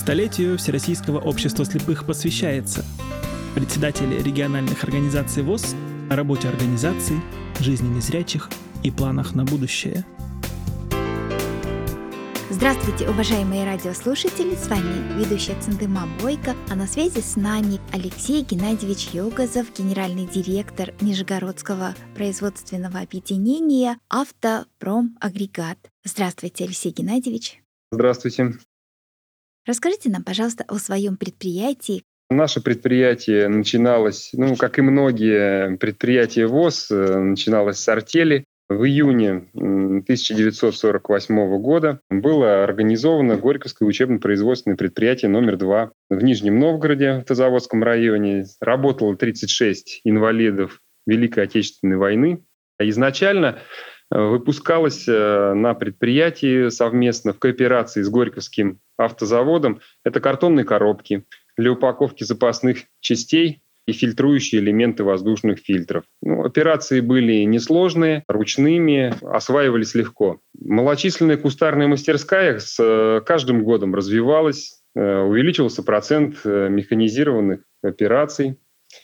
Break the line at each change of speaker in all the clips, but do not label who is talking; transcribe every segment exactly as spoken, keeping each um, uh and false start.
Столетию Всероссийского общества слепых посвящается. Председатель региональных организаций ВОС о работе организаций, жизни незрячих и планах на будущее.
Здравствуйте, уважаемые радиослушатели! С вами ведущая Центыма Бойко, а на связи с нами Алексей Геннадьевич Йогазов, генеральный директор Нижегородского производственного объединения «Автопромагрегат». Здравствуйте, Алексей Геннадьевич!
Здравствуйте!
Расскажите нам, пожалуйста, о своем предприятии.
Наше предприятие начиналось, ну, как и многие предприятия ВОС, начиналось с артели. В июне тысяча девятьсот сорок восьмого года было организовано Горьковское учебно-производственное предприятие номер два в Нижнем Новгороде, в Автозаводском районе. Работало тридцать шесть инвалидов Великой Отечественной войны. Изначально выпускалось на предприятии совместно в кооперации с Горьковским автозаводом это картонные коробки для упаковки запасных частей и фильтрующие элементы воздушных фильтров. Ну, операции были несложные, ручными, осваивались легко. Малочисленная кустарная мастерская с каждым годом развивалась, увеличивался процент механизированных операций.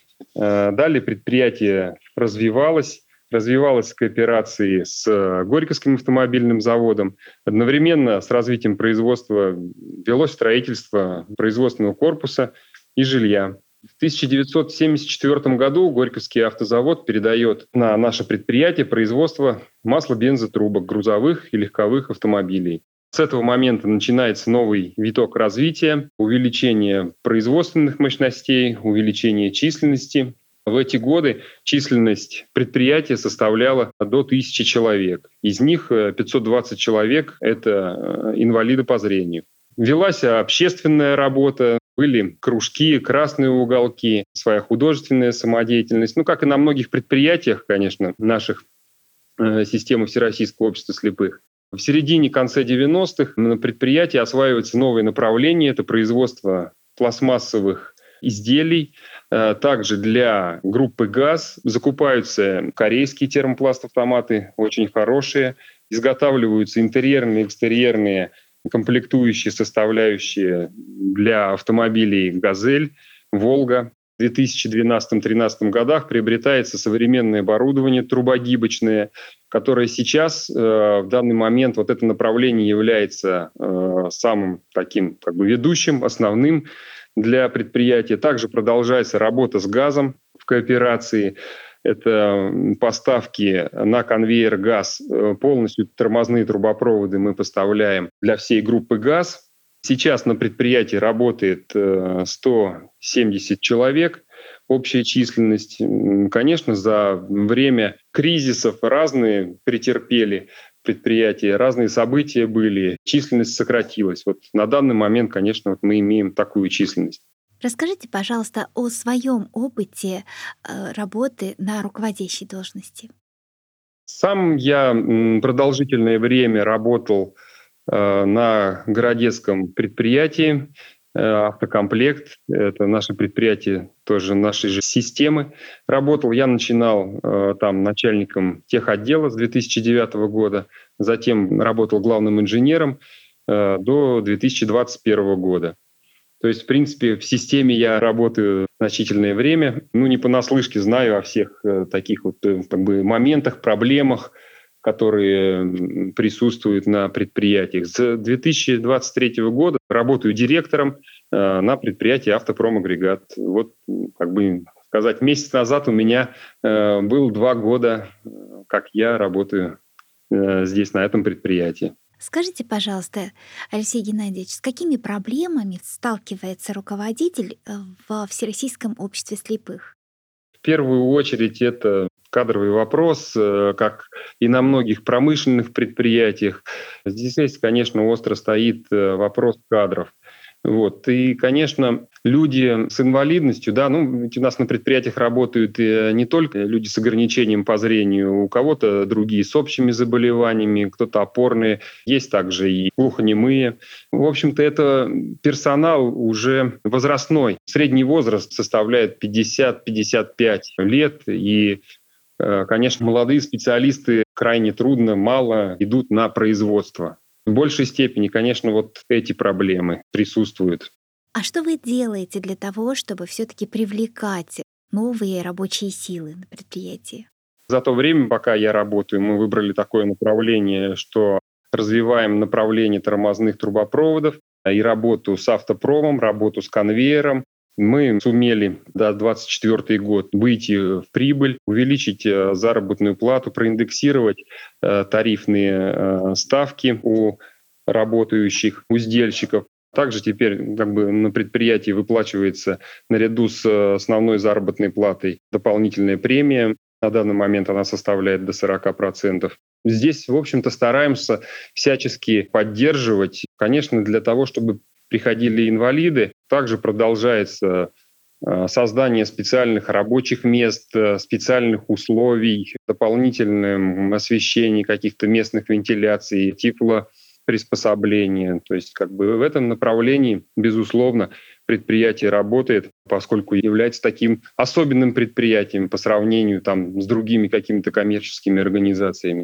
Далее предприятие развивалось, развивалось в кооперации с Горьковским автомобильным заводом. Одновременно с развитием производства велось строительство производственного корпуса и жилья. В тысяча девятьсот семьдесят четвёртом году Горьковский автозавод передает на наше предприятие производство масло-бензотрубок грузовых и легковых автомобилей. С этого момента начинается новый виток развития, увеличение производственных мощностей, увеличение численности. В эти годы численность предприятия составляла до тысячи человек. Из них пятьсот двадцать человек – это инвалиды по зрению. Велась общественная работа, были кружки, красные уголки, своя художественная самодеятельность. Ну, как и на многих предприятиях, конечно, наших э, системы Всероссийского общества слепых. В середине-конце девяностых на предприятии осваивается новое направление – это производство пластмассовых изделий. Также для группы ГАЗ закупаются корейские термопласт-автоматы, очень хорошие. Изготавливаются интерьерные и экстерьерные комплектующие составляющие для автомобилей «Газель», «Волга». В две тысячи двенадцатом-тринадцатом годах приобретается современное оборудование трубогибочное, которое сейчас, в данный момент, вот это направление является самым таким как бы ведущим, основным для предприятия. Также продолжается работа с газом в кооперации. Это поставки на конвейер ГАЗ, полностью тормозные трубопроводы мы поставляем для всей группы ГАЗ. Сейчас на предприятии работает сто семьдесят человек, общая численность. Конечно, за время кризисов разные претерпели предприятия, разные события были, численность сократилась. Вот на данный момент, конечно, вот мы имеем такую численность.
Расскажите, пожалуйста, о своем опыте э, работы на руководящей должности.
Сам я продолжительное время работал э, на городецком предприятии э, «Автокомплект». Это наше предприятие, тоже нашей же системы. Работал, я начинал э, там начальником техотдела с две тысячи девятого года, затем работал главным инженером э, до две тысячи двадцать первого года. То есть, в принципе, в системе я работаю значительное время. Ну, не понаслышке знаю о всех э, таких вот э, как бы моментах, проблемах, которые присутствуют на предприятиях. С две тысячи двадцать третьего года работаю директором э, на предприятии «Автопромагрегат». Вот, как бы сказать, месяц назад у меня э, было два года, как я работаю э, здесь, на этом предприятии.
Скажите, пожалуйста, Алексей Геннадьевич, с какими проблемами сталкивается руководитель во Всероссийском обществе слепых?
В первую очередь это кадровый вопрос, как и на многих промышленных предприятиях. Здесь, конечно, остро стоит вопрос кадров. Вот. И, конечно, люди с инвалидностью, да, ну, ведь у нас на предприятиях работают не только люди с ограничением по зрению, у кого-то другие с общими заболеваниями, кто-то опорные, есть также и глухонемые. В общем-то, это персонал уже возрастной. Средний возраст составляет пятьдесят - пятьдесят пять лет, и, конечно, молодые специалисты крайне трудно, мало идут на производство. В большей степени, конечно, вот эти проблемы присутствуют.
А что вы делаете для того, чтобы все-таки привлекать новые рабочие силы на предприятии?
За то время, пока я работаю, мы выбрали такое направление, что развиваем направление тормозных трубопроводов и работу с автопромом, работу с конвейером. Мы сумели до двадцать четвёртый год выйти в прибыль, увеличить заработную плату, проиндексировать тарифные ставки у работающих уздельщиков. Также теперь как бы на предприятии выплачивается наряду с основной заработной платой дополнительная премия. На данный момент она составляет до сорок процентов. Здесь, в общем-то, стараемся всячески поддерживать. Конечно, для того, чтобы приходили инвалиды, также продолжается создание специальных рабочих мест, специальных условий, дополнительное освещение каких-то местных вентиляций, теплоприспособления. То есть как бы в этом направлении, безусловно, предприятие работает, поскольку является таким особенным предприятием по сравнению там, с другими какими-то коммерческими организациями.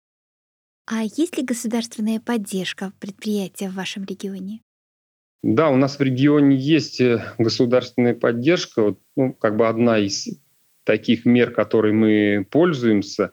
А есть ли государственная поддержка предприятия в вашем регионе?
Да, у нас в регионе есть государственная поддержка. Вот, ну, как бы одна из таких мер, которой мы пользуемся,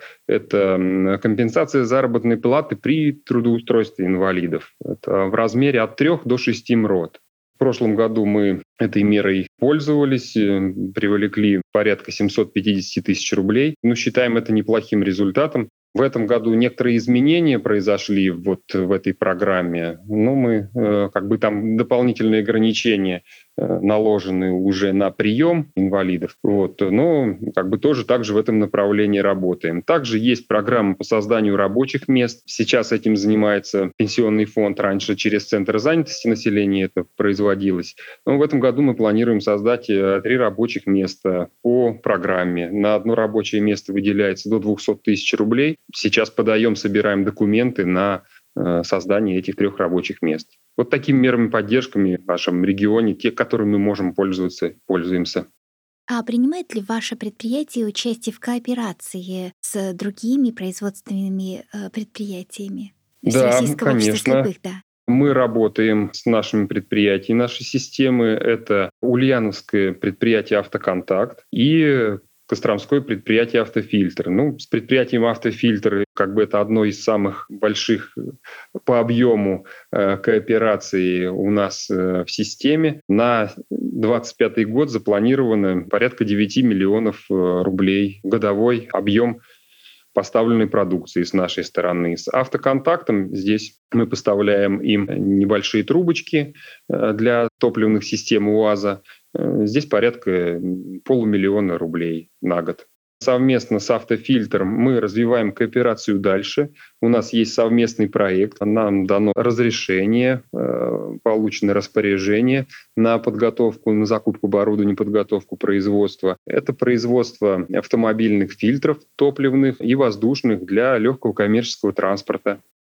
это компенсация заработной платы при трудоустройстве инвалидов. Это в размере от трёх до шести МРОТ. В прошлом году мы этой мерой пользовались, привлекли порядка семьсот пятьдесят тысяч рублей. Ну, считаем это неплохим результатом. В этом году некоторые изменения произошли вот в этой программе. Ну, мы э, как бы там дополнительные ограничения э, наложены уже на прием инвалидов. Вот, но как бы тоже также в этом направлении работаем. Также есть программа по созданию рабочих мест. Сейчас этим занимается Пенсионный фонд. Раньше через Центр занятости населения это производилось. Но в этом году мы планируем создать три рабочих места по программе. На одно рабочее место выделяется до двести тысяч рублей. Сейчас подаем, собираем документы на э, создание этих трех рабочих мест. Вот такими мерами поддержками в нашем регионе, те, которыми мы можем пользоваться, пользуемся.
А принимает ли ваше предприятие участие в кооперации с другими производственными э, предприятиями?
Да,
Всероссийского общества
конечно.
слепых, да.
Мы работаем с нашими предприятиями нашей системы. Это Ульяновское предприятие «Автоконтакт» и Костромское предприятие «Автофильтр». Ну, с предприятием «Автофильтр» как бы это одно из самых больших по объему э, коопераций у нас э, в системе. На двадцать пятый год запланировано порядка девять миллионов э, рублей годовой объем поставленной продукции с нашей стороны. С «Автоконтактом» здесь мы поставляем им небольшие трубочки для топливных систем УАЗа. Здесь порядка полумиллиона рублей на год. Совместно с «Автофильтром» мы развиваем кооперацию дальше. У нас есть совместный проект. Нам дано разрешение, получено распоряжение на подготовку, на закупку оборудования, подготовку производства. Это производство автомобильных фильтров топливных и воздушных для легкого коммерческого транспорта.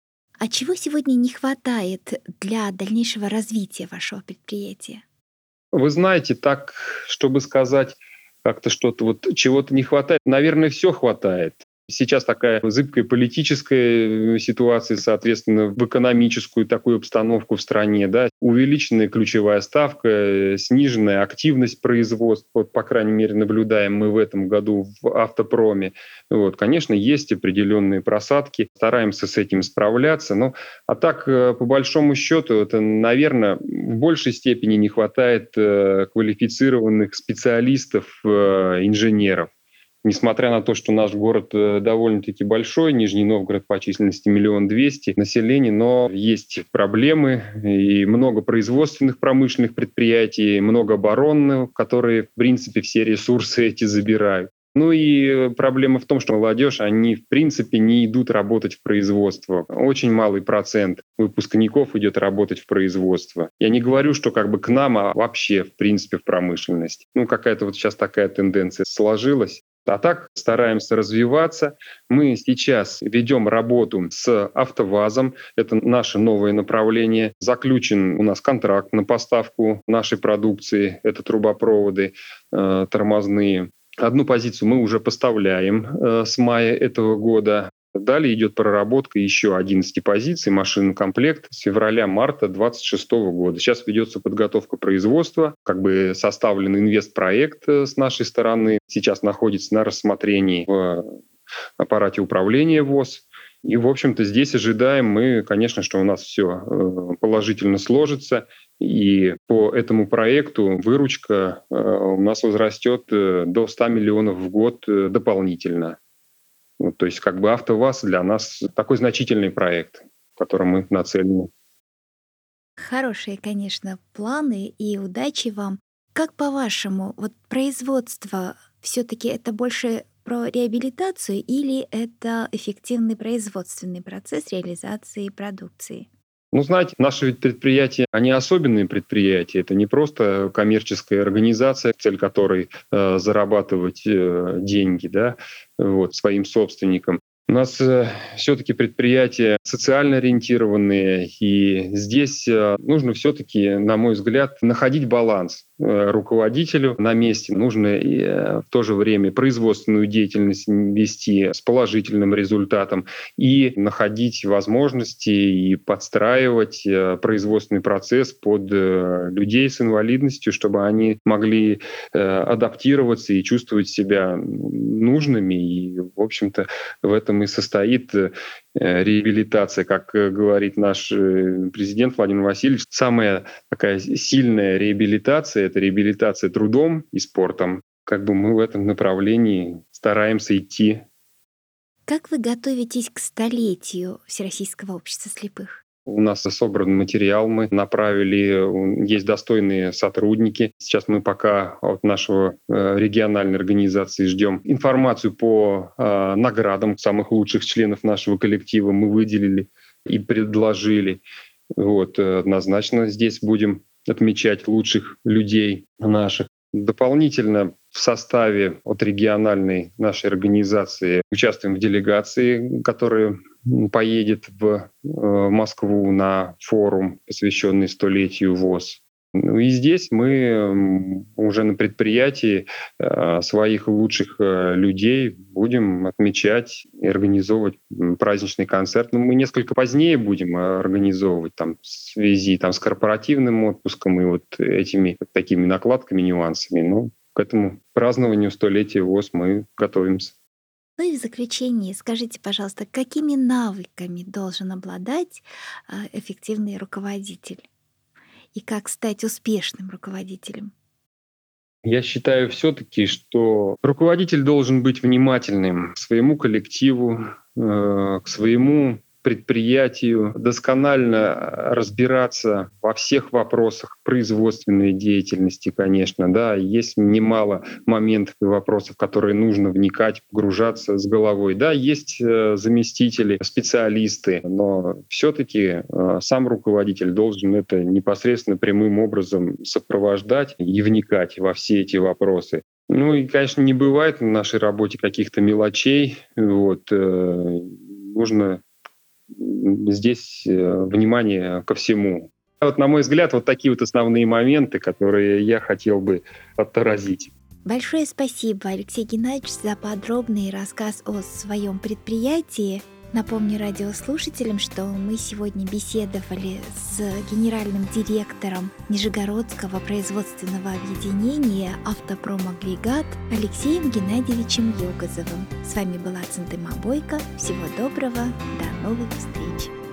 А чего сегодня не хватает для дальнейшего развития вашего предприятия?
Вы знаете, так, чтобы сказать, как-то что-то вот чего-то не хватает. Наверное, все хватает. Сейчас такая зыбкая политическая ситуация, соответственно, в экономическую такую обстановку в стране, да, увеличенная ключевая ставка, сниженная активность производства, вот, по крайней мере, наблюдаем мы в этом году в автопроме. Вот, конечно, есть определенные просадки, стараемся с этим справляться, но а так, по большому счету, это, наверное, в большей степени не хватает квалифицированных специалистов, инженеров. Несмотря на то, что наш город довольно-таки большой, Нижний Новгород по численности миллион двести населения, но есть проблемы и много производственных промышленных предприятий, много оборонных, которые, в принципе, все ресурсы эти забирают. Ну и проблема в том, что молодежь, они, в принципе, не идут работать в производство. Очень малый процент выпускников идет работать в производство. Я не говорю, что как бы к нам, а вообще, в принципе, в промышленность. Ну, какая-то вот сейчас такая тенденция сложилась. А так стараемся развиваться. Мы сейчас ведем работу с «АвтоВАЗом». Это наше новое направление. Заключен у нас контракт на поставку нашей продукции. Это трубопроводы э, тормозные. Одну позицию мы уже поставляем э, с мая этого года. Далее идет проработка еще одиннадцати позиций, машинный комплект с февраля-марта две тысячи двадцать шестого года. Сейчас ведется подготовка производства, как бы составлен инвестпроект с нашей стороны. Сейчас находится на рассмотрении в аппарате управления ВОС. И, в общем-то, здесь ожидаем мы, конечно, что у нас все положительно сложится. И по этому проекту выручка у нас возрастет до ста миллионов в год дополнительно. Вот, то есть как бы АвтоВАЗ для нас такой значительный проект, в котором мы нацелены.
Хорошие, конечно, планы и удачи вам. Как по-вашему, вот производство все-таки это больше про реабилитацию или это эффективный производственный процесс реализации продукции?
Ну, знаете, наши ведь предприятия, они особенные предприятия. Это не просто коммерческая организация, цель которой э, зарабатывать э, деньги, да, вот, своим собственникам. У нас э, все-таки предприятия социально ориентированные, и здесь э, нужно все-таки, на мой взгляд, находить баланс. Э, руководителю на месте нужно э, в то же время производственную деятельность вести с положительным результатом и находить возможности и подстраивать э, производственный процесс под э, людей с инвалидностью, чтобы они могли э, адаптироваться и чувствовать себя нужными. И, в общем-то, в этом и состоит реабилитация, как говорит наш президент Владимир Васильевич. Самая такая сильная реабилитация — это реабилитация трудом и спортом. Как бы мы в этом направлении стараемся идти.
Как вы готовитесь к столетию Всероссийского общества слепых?
У нас собран материал, мы направили, есть достойные сотрудники. Сейчас мы пока от нашего региональной организации ждем информацию по э, наградам самых лучших членов нашего коллектива. Мы выделили и предложили. Вот, однозначно здесь будем отмечать лучших людей наших. Дополнительно в составе от региональной нашей организации участвуем в делегации, которая поедет в Москву на форум, посвященный столетию ВОС. Ну и здесь мы уже на предприятии своих лучших людей будем отмечать и организовывать праздничный концерт. Но мы несколько позднее будем организовывать там, в связи там, с корпоративным отпуском и вот этими вот такими накладками, нюансами. Но к этому празднованию столетия ВОС мы готовимся.
Ну и в заключение скажите, пожалуйста, какими навыками должен обладать эффективный руководитель? И как стать успешным руководителем?
Я считаю все-таки, что руководитель должен быть внимательным к своему коллективу, к своему предприятию, досконально разбираться во всех вопросах производственной деятельности, конечно. Да, есть немало моментов и вопросов, в которые нужно вникать, погружаться с головой. Да, есть заместители, специалисты, но все-таки сам руководитель должен это непосредственно прямым образом сопровождать и вникать во все эти вопросы. Ну и, конечно, не бывает в нашей работе каких-то мелочей. Вот, нужно здесь внимание ко всему. Вот, на мой взгляд, вот такие вот основные моменты, которые я хотел бы отразить.
Большое спасибо, Алексей Геннадьевич, за подробный рассказ о своем предприятии. Напомню радиослушателям, что мы сегодня беседовали с генеральным директором Нижегородского производственного объединения «Автопромагрегат» Алексеем Геннадьевичем Йогозовым. С вами была Центыма Бойко. Всего доброго, до новых встреч!